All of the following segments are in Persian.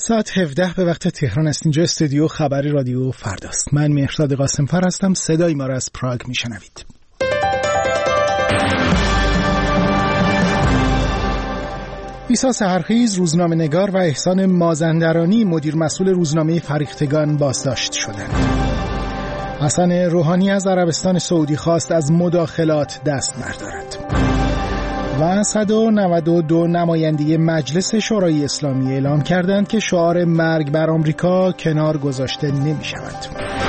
ساعت 17 به وقت تهران است. اینجا استودیو خبر رادیو فرداست. من مهرداد قاسمفر هستم. صدای ما را از پراگ میشنوید. عیسی سحرخیز، روزنامه‌نگار و احسان مازندرانی، مدیر مسئول روزنامه فریختگان بازداشت شدند. حسن روحانی از عربستان سعودی خواست از مداخلات دست بردارد. و 192 نماینده مجلس شورای اسلامی اعلام کردند که شعار مرگ بر آمریکا کنار گذاشته نمی شود.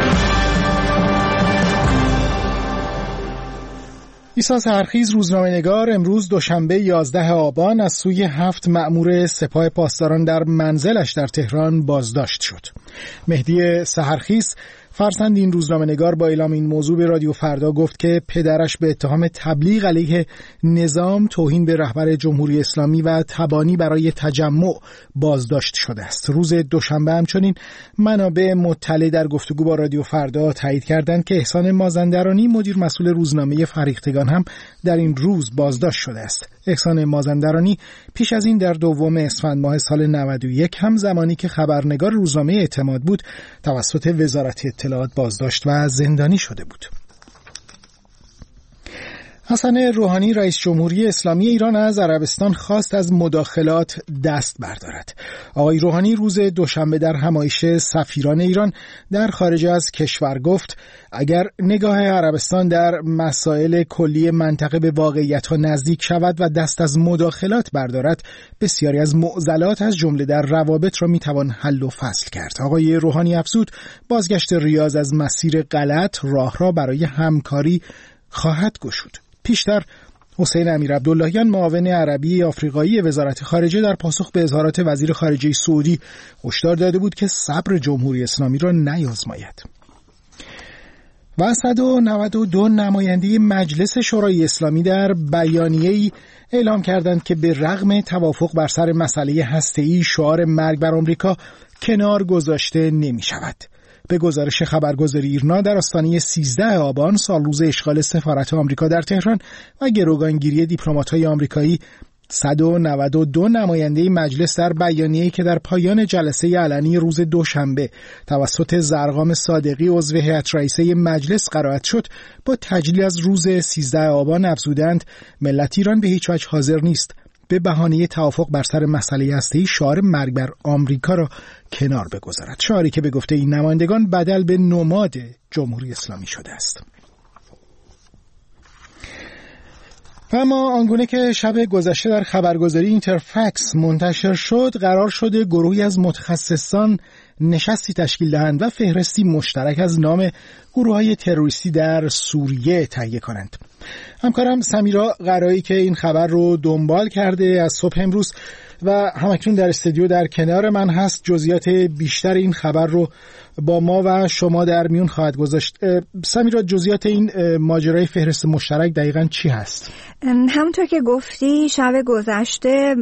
عیسی سحرخیز، روزنامه‌نگار، امروز دوشنبه 11 آبان از سوی 7 مأمور سپاه پاسداران در منزلش در تهران بازداشت شد. مهدی سحرخیز، فرزند این روزنامه‌نگار، با اعلام این موضوع به رادیو فردا گفت که پدرش به اتهام تبلیغ علیه نظام، توهین به رهبر جمهوری اسلامی و تبانی برای تجمع بازداشت شده است. روز دوشنبه همچنین منابع مطلع در گفتگو با رادیو فردا تایید کردند که احسان مازندرانی، مدیر مسئول روزنامه فریختگان، هم در این روز بازداشت شده است. احسان مازندرانی پیش از این در 2 اسفند ماه سال 91 هم زمانی که خبرنگار روزنامه اعتماد بود توسط وزارت اطلاعات بازداشت و زندانی شده بود. حسن روحانی، رئیس جمهوری اسلامی ایران، از عربستان خواست از مداخلات دست بردارد. آقای روحانی روز دوشنبه در همایش سفیران ایران در خارج از کشور گفت اگر نگاه عربستان در مسائل کلی منطقه به واقعیت‌ها نزدیک شود و دست از مداخلات بردارد، بسیاری از معضلات از جمله در روابط را میتوان حل و فصل کرد. آقای روحانی افزود بازگشت ریاض از مسیر غلط راه را برای همکاری خواهد گشود. پیشتر حسین امیرعبداللهیان، معاون عربی آفریقایی وزارت خارجه، در پاسخ به اظهارات وزیر خارجه سعودی هشدار داده بود که صبر جمهوری اسلامی را نیازماید. و 192 نماینده مجلس شورای اسلامی در بیانیه‌ای اعلام کردند که به رغم توافق بر سر مسئله هسته‌ای، شعار مرگ بر آمریکا کنار گذاشته نمی شود. به گزارش خبرگزاری ایرنا، در آستانه 13 آبان، سالروز اشغال سفارت آمریکا در تهران و گروگانگیری دیپلمات‌های آمریکایی، 192 نماینده مجلس در بیانیه‌ای که در پایان جلسه علنی روز دوشنبه توسط زرقام صادقی، عضو هیئت رئیسه مجلس، قرائت شد، با تجلیل از روز 13 آبان افزودند ملت ایران به هیچ وجه حاضر نیست به بهانه توافق بر سر مسئله هسته‌ای شعار مرگ بر آمریکا را کنار بگذارد. شعاری که به گفته این نمایندگان بدل به نماد جمهوری اسلامی شده است. اما آنگونه که شب گذشته در خبرگزاری اینترفکس منتشر شد، قرار شده گروهی از متخصصان نشستی تشکیل دهند و فهرستی مشترک از نام گروه‌های تروریستی در سوریه تهیه کنند. همکارم سمیرا قرایی که این خبر رو دنبال کرده از صبح امروز و همکنون در استودیو در کنار من هست، جزئیات بیشتر این خبر رو با ما و شما در میون خواهد گذاشت. سمیرا، جزئیات این ماجرای فهرست مشترک دقیقاً چی هست؟ همونطور که گفتی، شب گذشته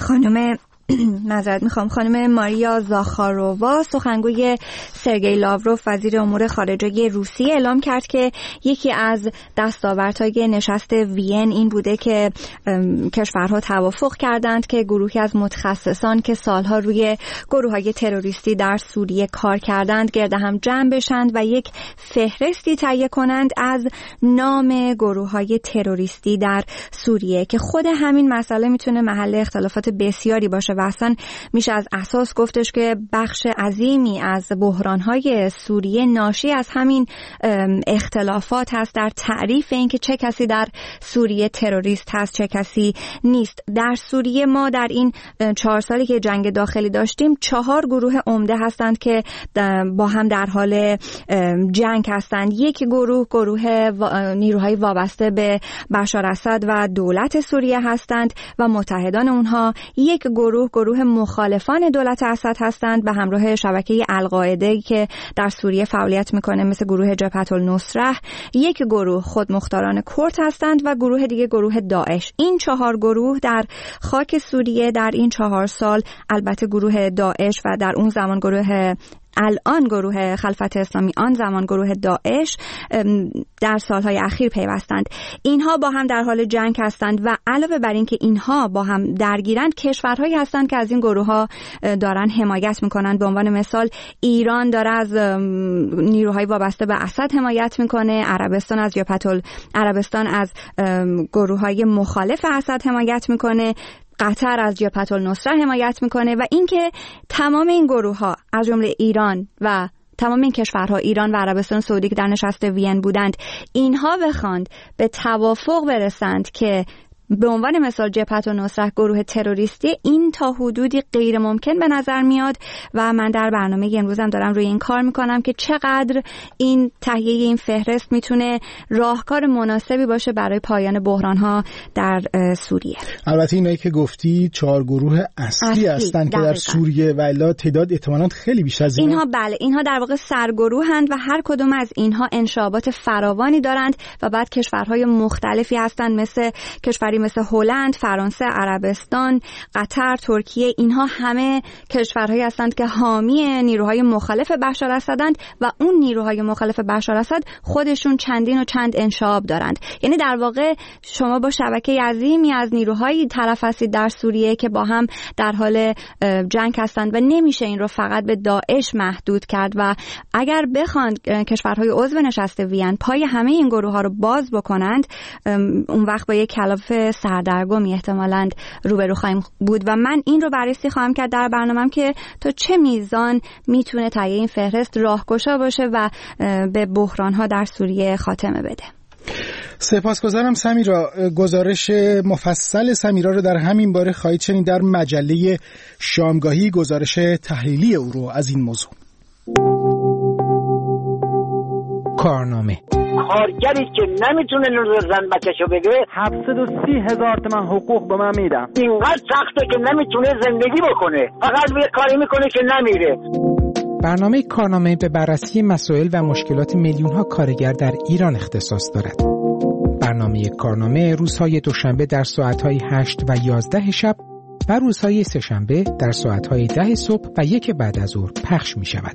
خانم ماریا زاخارووا، سخنگوی سرگئی لاوروف، وزیر امور خارجه روسیه، اعلام کرد که یکی از دستاوردهای نشست وین این بوده که کشورها توافق کردند که گروهی از متخصصان که سالها روی گروه‌های تروریستی در سوریه کار کردند گرد هم جمع بشند و یک فهرستی تهیه کنند از نام گروه‌های تروریستی در سوریه که خود همین مسئله میتونه محل اختلافات بسیاری باشه و اصلا میشه از اساس گفتش که بخش عظیمی از بحران‌های سوریه ناشی از همین اختلافات هست در تعریف اینکه چه کسی در سوریه تروریست هست، چه کسی نیست. در سوریه ما در این 4 سالی که جنگ داخلی داشتیم 4 گروه عمده هستند که با هم در حال جنگ هستند. یک گروه نیروهای وابسته به بشار اسد و دولت سوریه هستند و متحدان اونها. یک گروه مخالفان دولت اسد هستند به همراه شبکه القاعده که در سوریه فعالیت میکنه مثل گروه جبهة النصره. یک گروه خودمختاران کرد هستند و گروه دیگه گروه داعش. این 4 گروه در خاک سوریه در این 4 سال، البته گروه داعش و در اون زمان گروه الان گروه خلافت اسلامی، آن زمان گروه داعش، در سالهای اخیر پیوستند. اینها با هم در حال جنگ هستند و علاوه بر این که اینها با هم درگیرند، کشورهایی هستند که از این گروه ها دارن حمایت میکنند. به عنوان مثال ایران داره از نیروهای وابسته به اسد حمایت میکنه، عربستان از گروه های مخالف اسد حمایت میکنه، قطر از جبهة النصره حمایت میکنه و اینکه تمام این گروه ها از جمله ایران و تمام این کشورها، ایران و عربستان سعودی که در نشست وین بودند، اینها بخواند به توافق برسند که به عنوان مثال جبهة النصره گروه تروریستی، این تا حدودی غیر ممکن به نظر میاد و من در برنامه امروزم دارم روی این کار میکنم که چقدر این تهیه این فهرست میتونه راهکار مناسبی باشه برای پایان بحران‌ها در سوریه. البته اینایی که گفتی 4 گروه اصلی هستند که در سوریه و الا تعداد احتمالاً خیلی بیشتر از اینها بله، اینها در واقع سرگروهند و هر کدوم از اینها انشابات فراوانی دارند و بعد کشورهای مختلفی هستند، مثل کشوری مثل هلند، فرانسه، عربستان، قطر، ترکیه. اینها همه کشورهایی هستند که حامی نیروهای مخالف بشار اسدند و اون نیروهای مخالف بشار اسد خودشون چندین و چند انشاب دارند. یعنی در واقع شما با شبکه عظیمی از نیروهای طرف هستید در سوریه که با هم در حال جنگ هستند و نمیشه این رو فقط به داعش محدود کرد و اگر بخواند کشورهای عضو نشست وین پای همه این گروه ها رو باز بکنند، اون وقت با یک کلاف سردرگمی احتمالاً روبرو خواهیم بود و من این رو بررسی خواهم کرد در برنامه‌ام که تا چه میزان میتونه تهیه این فهرست راهگشا باشه و به بحران‌ها در سوریه خاتمه بده. سپاسگزارم سمیرا. گزارش مفصل سمیرا رو در همین باره خواهید شنید در مجله شامگاهی، گزارش تحلیلی او رو از این موضوع. کارنامه. کارگری که نمیتونه نور زن بچه‌شو بگه 730,000 تومان حقوق به من میدم. اینقدر سخته که نمیتونه زندگی بکنه، فقط یه کاری میکنه که نمیره. برنامه کارنامه به بررسی مسائل و مشکلات میلیون‌ها کارگر در ایران اختصاص دارد. برنامه کارنامه روزهای دوشنبه در ساعت‌های 8 و 11 شب و روزهای سه‌شنبه در ساعت‌های 10 صبح و 1 بعد از ظهر پخش می‌شود.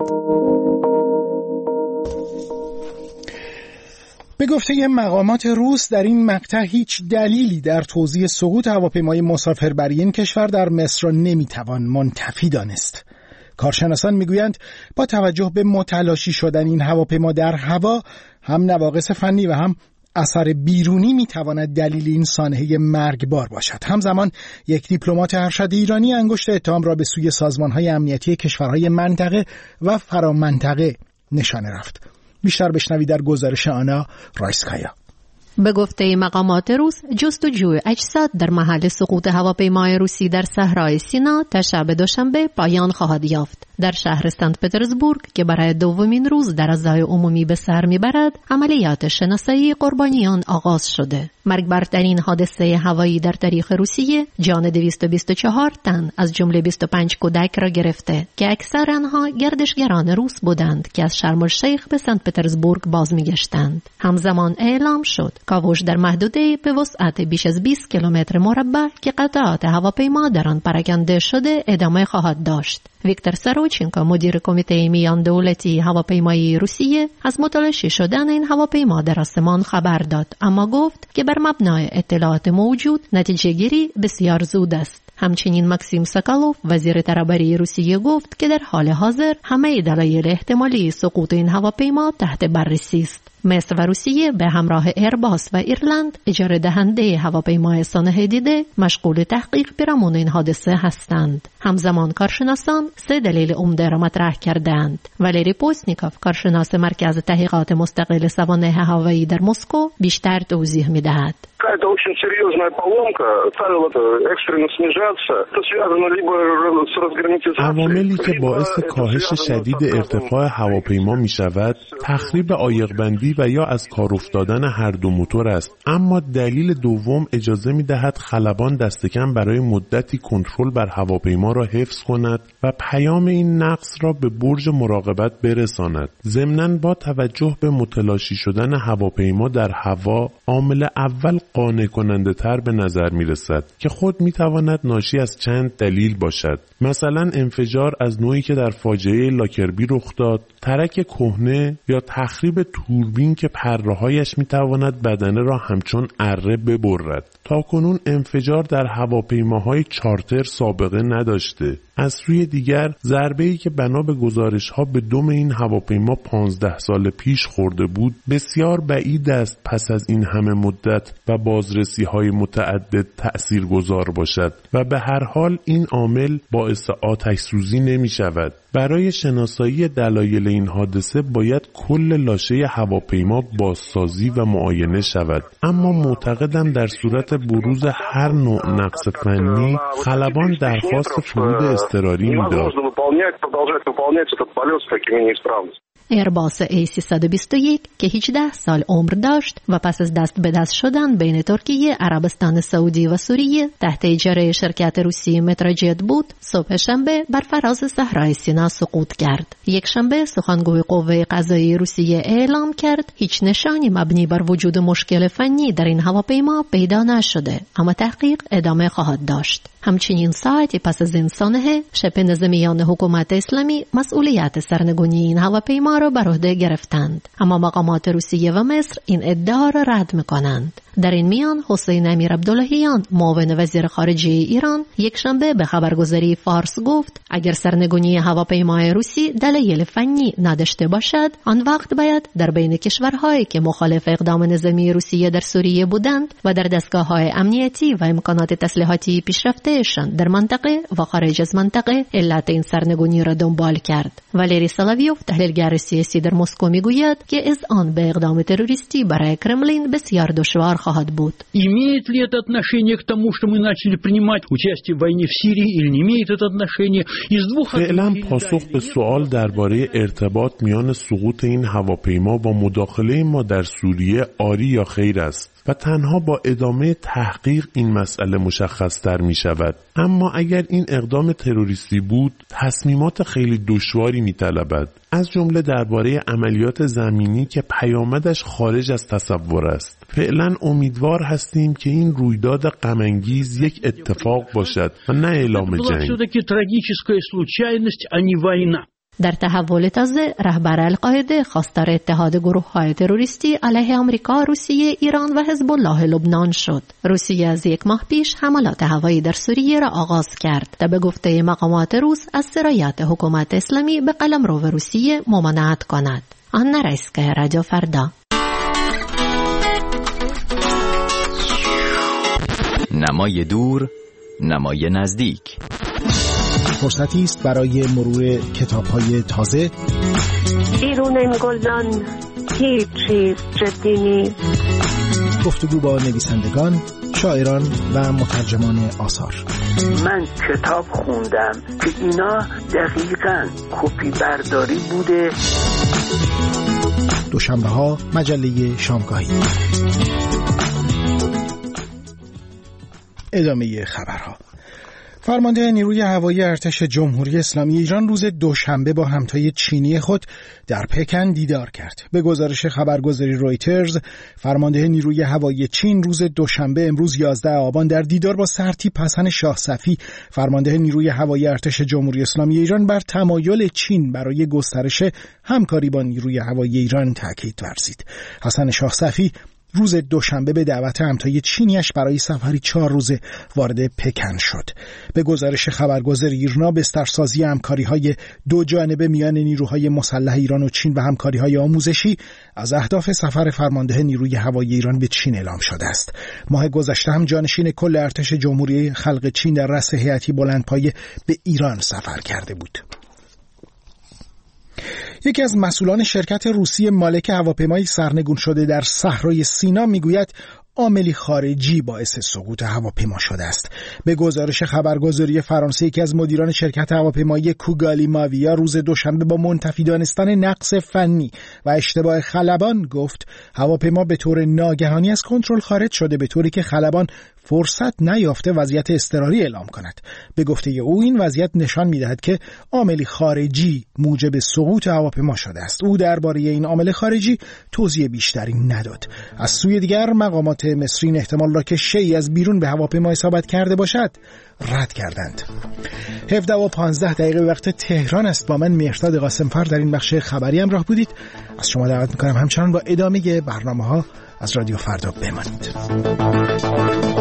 به گفته مقامات روس در این مقطع هیچ دلیلی در توزیع سقوط هواپیمای مسافربری این کشور در مصر را نمیتوان منتفی دانست. کارشناسان میگویند با توجه به متلاشی شدن این هواپیما در هوا، هم نواقص فنی و هم اثر بیرونی میتواند دلیل این سانحه مرگبار باشد. همزمان یک دیپلمات ارشد ایرانی انگشت اتهام را به سوی سازمان‌های امنیتی کشورهای منطقه و فرامنطقه نشانه رفت. بیشتر بشنوید در گزارش آنا رایسکایا. به گفته مقامات روس، جستجوی اجساد در محل سقوط هواپیمای روسی در صحرای سینا تا شب دوشنبه پایان خواهد یافت. در شهر سنت پترزبورگ که برای دومین روز در فضای عمومی به سر میبرد، عملیات شناسایی قربانیان آغاز شده. مرگبارترین حادثه هوایی در تاریخ روسیه جان 224 تن از جمله 25 کودک را گرفته که اکثر آنها گردشگران روس بودند که از شرم الشیخ به سنت پترزبورگ باز میگشتند. همزمان اعلام شد کاوش در محدوده به وسعت بیش از 20 کیلومتر مربع که قطعات هواپیما در آن پراکنده شده ادامه خواهد داشت. ویکتور سروچنکو، مدیر کمیته میان دولتی هواپیمایی روسیه، از متلاشی شدن این هواپیما در آسمان خبر داد، اما گفت که بر مبنای اطلاعات موجود نتیجه گیری بسیار زود است. همچنین ماکسیم ساکالوف، وزیر ترابری روسیه، گفت که در حال حاضر همه دلایل احتمالی سقوط این هواپیما تحت بررسی است. مصر و روسیه به همراه ایرباس و ایرلند، اجاره دهنده هواپیمای سانحه دیده، مشغول تحقیق پیرامون این حادثه هستند. همزمان کارشناسان 3 دلیل عمده را مطرح کردند. والری پوسنیکوف، کارشناس مرکز تحقیقات مستقل سوانح هوایی در مسکو، بیشتر توضیح می‌دهد. Это очень серьезная поломка, стала экстренно снижаться. Это связано либо с разграничением. عواملی که باعث کاهش شدید ارتفاع هواپیما می شود، تخریب عایق بندی سوزی و یا از کار افتادن هر دو موتور است. اما دلیل دوم اجازه می‌دهد خلبان دست کم برای مدتی کنترل بر هواپیما را حفظ کند و پیام این نقص را به برج مراقبت برساند. ضمناً با توجه به متلاشی شدن هواپیما در هوا، عامل اول قانع کننده تر به نظر می‌رسد که خود می‌تواند ناشی از چند دلیل باشد. مثلا انفجار از نوعی که در فاجعه لاکربی رخ داد، ترک کهنه یا تخریب توربین که پره‌هایش می‌تواند بدنه را همچون اره ببرد. تاکنون انفجار در هواپیماهای چارتر سابقه نداشته. از سوی دیگر ضربه‌ای که بنا به گزارش‌ها به دم این هواپیما 15 سال پیش خورده بود بسیار بعید است پس از این همه مدت و بازرسی‌های متعدد تأثیرگذار باشد و به هر حال این عامل باعث آتش سوزی نمی‌شود. برای شناسایی دلایل این حادثه باید کل لاشه هواپیما بازسازی و معاینه شود. اما معتقدم در صورت بروز هر نوع نقص فنی خلبان درخواست فرود اضطراری می‌داد. ایرباس A321 که 18 سال عمر داشت و پس از دست به دست شدن بین ترکیه، عربستان سعودی و سوریه تحت اجاره شرکت روسی متروجت بود، صبح شنبه بر فراز صحرای سینا سقوط کرد. یک شنبه سخنگوی قوه قضاییه روسیه اعلام کرد هیچ نشانی مبنی بر وجود مشکل فنی در این هواپیما پیدا نشده، اما تحقیق ادامه خواهد داشت. همچنین ساعتی پس از این سانحه شبه نظامیان حکومت اسلامی مسئولیت سرنگونی این هواپیما را بر عهده گرفتند، اما مقامات روسیه و مصر این ادعا را رد می‌کنند. در این میان حسین امیر عبداللهیان معاون وزیر خارجه ایران یک شنبه به خبرگزاری فارس گفت اگر سرنگونی هواپیمای روسی دلایل فنی نداشته باشد، آن وقت باید در بین کشورهایی که مخالف اقدام نظامی روسیه در سوریه بودند و در دستگاه‌های امنیتی و امکانات تسلیحاتی پیشرفته‌شان در منطقه و خارج از منطقه علت این سرنگونی را دنبال کرد. والری سلاویوف تحلیلگر سیاسی در مسکو میگوید که اذعان به اقدام تروریستی برای کرملین بسیار دشوار خواهد بود. Имеет ли это отношение к тому, что мы начали принимать участие в войне в Сирии, или не имеет это отношение? Из двух فعلا پاسخ به سوال درباره ارتباط میان سقوط این هواپیما با مداخله ما در سوریه آری یا خیر است و تنها با ادامه تحقیق این مسئله مشخص‌تر می شود. اما اگر این اقدام تروریستی بود، تصمیمات خیلی دشواری می طلبد، از جمله درباره عملیات زمینی که پیامدش خارج از تصور است. فعلا امیدوار هستیم که این رویداد غم‌انگیز یک اتفاق باشد و نه اعلام جنگ. در تحول تازه رهبر القاعده خواستار اتحاد گروه‌های تروریستی علیه آمریکا، روسیه، ایران و حزب الله لبنان شد. روسیه از یک ماه پیش حملات هوایی در سوریه را آغاز کرد تا به گفته مقامات روس از سرایت حکومت اسلامی به قلمرو روسیه ممانعت کند. آن رئیسگاه رادیو فردا. نمای دور، نمای نزدیک. فرصتی است برای مرور کتاب‌های تازه. بیرون این گلدان هیچ چیز جدی نیست. گفتگو با نویسندگان، شاعران و مترجمان آثار. من کتاب خوندم که اینا دقیقاً کپی برداری بوده. دوشنبه‌ها مجله شامگاهی. ادامه خبرها. فرمانده نیروی هوایی ارتش جمهوری اسلامی ایران روز دوشنبه با همتای چینی خود در پکن دیدار کرد. به گزارش خبرگزاری رویترز، فرمانده نیروی هوایی چین روز دوشنبه امروز 11 آبان در دیدار با سرتیپ حسن شاه صفی، فرمانده نیروی هوایی ارتش جمهوری اسلامی ایران، بر تمایل چین برای گسترش همکاری با نیروی هوایی ایران تاکید ورزید. حسن شاه صفی روز دوشنبه به دعوت همتای چینیش برای سفری 4 روزه وارد پکن شد. به گزارش خبرگزاری ایرنا، بسترسازی همکاری‌های دو جانبه میان نیروهای مسلح ایران و چین و همکاری‌های آموزشی از اهداف سفر فرمانده نیروی هوایی ایران به چین اعلام شده است. ماه گذشته هم جانشین کل ارتش جمهوری خلق چین در رأس هیئتی بلندپایه به ایران سفر کرده بود. یکی از مسئولان شرکت روسی مالک هواپیمای سرنگون شده در صحرای سینا میگوید عاملی خارجی باعث سقوط هواپیما شده است. به گزارش خبرگزاری فرانسه، یکی از مدیران شرکت هواپیمایی کوگالی ماویا روز دوشنبه با منتفی دانستن نقص فنی و اشتباه خلبان گفت هواپیما به طور ناگهانی از کنترل خارج شده، به طوری که خلبان فرصت نیافته وضعیت اضطراری اعلام کند. به گفته او این وضعیت نشان می‌دهد که عاملی خارجی موجب سقوط هواپیما شده است. او درباره این عامل خارجی توضیح بیشتری نداد. از سوی دیگر مقامات مصری این احتمال را که شیئی از بیرون به هواپیما اصابت کرده باشد رد کردند. 17:15 وقت تهران است. با من مهرداد قاسمفر در این بخش خبری همراه بودید. از شما دعوت می‌کنم همچنان با ادامه برنامه‌ها از رادیو فردا بمانید.